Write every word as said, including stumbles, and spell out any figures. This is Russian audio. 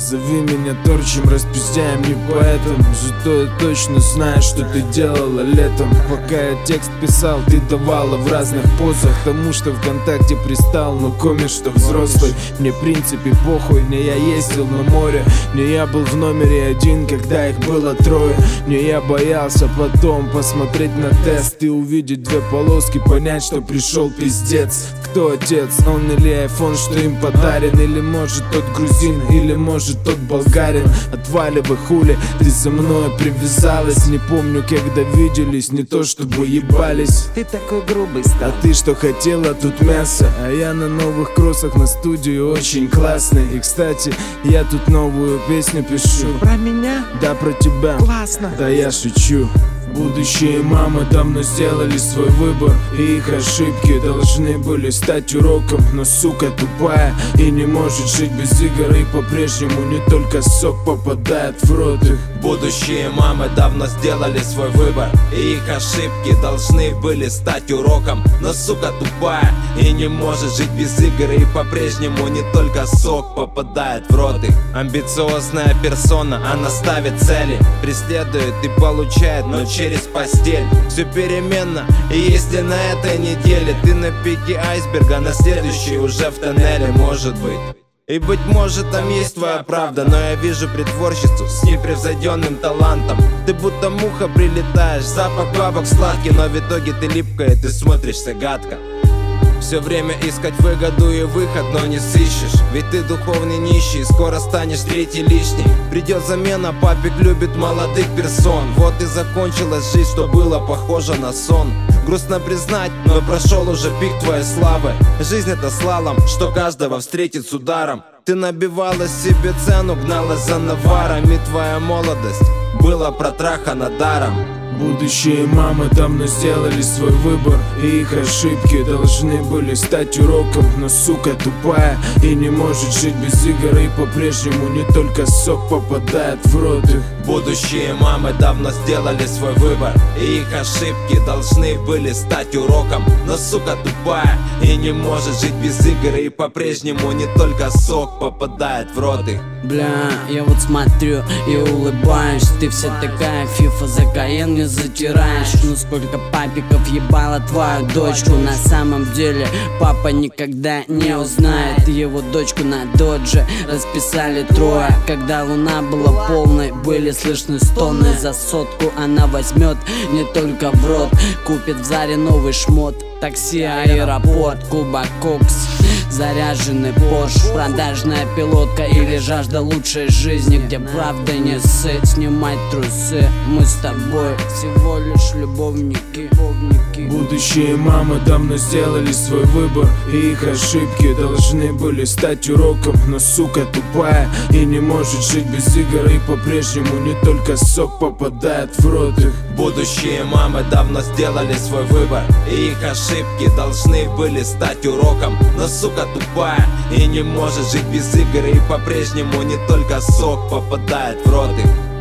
Зови меня торчем, распиздяем не поэтом. Зато я точно знаю, что ты делала летом. Пока я текст писал, ты давала в разных позах. Тому, что ВКонтакте пристал, но комишь, что взрослый. Мне в принципе похуй, не я ездил на море, не я был в номере один, когда их было трое. Не я боялся потом посмотреть на тест и увидеть две полоски, понять, что пришел пиздец. Кто отец, он или айфон, что им подарен? Или может тот грузин, или может тот болгарин? Отваливай, хули, ты за мной привязалась. Не помню, когда виделись, не то чтобы ебались. Ты такой грубый стал. А ты что хотела, тут мясо. А я на новых кроссах на студию очень классный. И кстати, я тут новую песню пишу. Про меня? Да, про тебя. Классно. Да я шучу. Будущие мамы давно сделали свой выбор, и их ошибки должны были стать уроком. Но сука тупая и не может жить без игр, и по-прежнему не только сок попадает в рот их. Будущие мамы давно сделали свой выбор, и их ошибки должны были стать уроком. Но сука тупая и не может жить без игр, и по-прежнему не только сок попадает в рот их. Амбициозная персона, она ставит цели, преследует и получает, но через постель. Все переменно, и если на этой неделе ты на пике айсберга, на следующий уже в тоннеле, может быть. И быть может там есть твоя правда, но я вижу притворщицу с непревзойденным талантом. Ты будто муха прилетаешь, запах бабок сладкий, но в итоге ты липкая, ты смотришься гадко. Все время искать выгоду и выход, но не сыщешь. Ведь ты духовный нищий, скоро станешь третий лишний. Придет замена, папик любит молодых персон. Вот и закончилась жизнь, что было похоже на сон. Грустно признать, но прошел уже пик твоей славы. Жизнь это слалом, что каждого встретит с ударом. Ты набивала себе цену, гналась за наварами. Твоя молодость была протрахана даром. Будущие мамы давно сделали свой выбор, и их ошибки должны были стать уроком. Но сука тупая и не может жить без игр, и по-прежнему не только сок попадает в рот их. Будущие мамы давно сделали свой выбор, и их ошибки должны были стать уроком. Но сука тупая и не может жить без игр, и по-прежнему не только сок попадает в рот их. Бля, я вот смотрю и улыбаюсь. Ты вся такая фифа, за Каен не затираешь. Ну сколько папиков ебала твою дочку. На самом деле папа никогда не узнает. Его дочку на додже расписали трое. Когда луна была полной, были слышны стоны. За сотку она возьмет не только в рот, купит в Заре новый шмот. Такси, аэропорт, Куба, Кокс, заряженный Порш, продажная пилотка или жажда лучшей жизни, где правда не сыть. Снимать трусы, мы с тобой всего лишь любовники, любовники. Будущие мамы давно сделали свой выбор, и их ошибки должны были стать уроком. Но сука тупая и не может жить без игр, и по-прежнему не только сок попадает в рот их. Будущие мамы давно сделали свой выбор, и их ошибки должны были стать уроком. Но сука тупая и не может жить без игр, и по-прежнему не только сок попадает в рот их.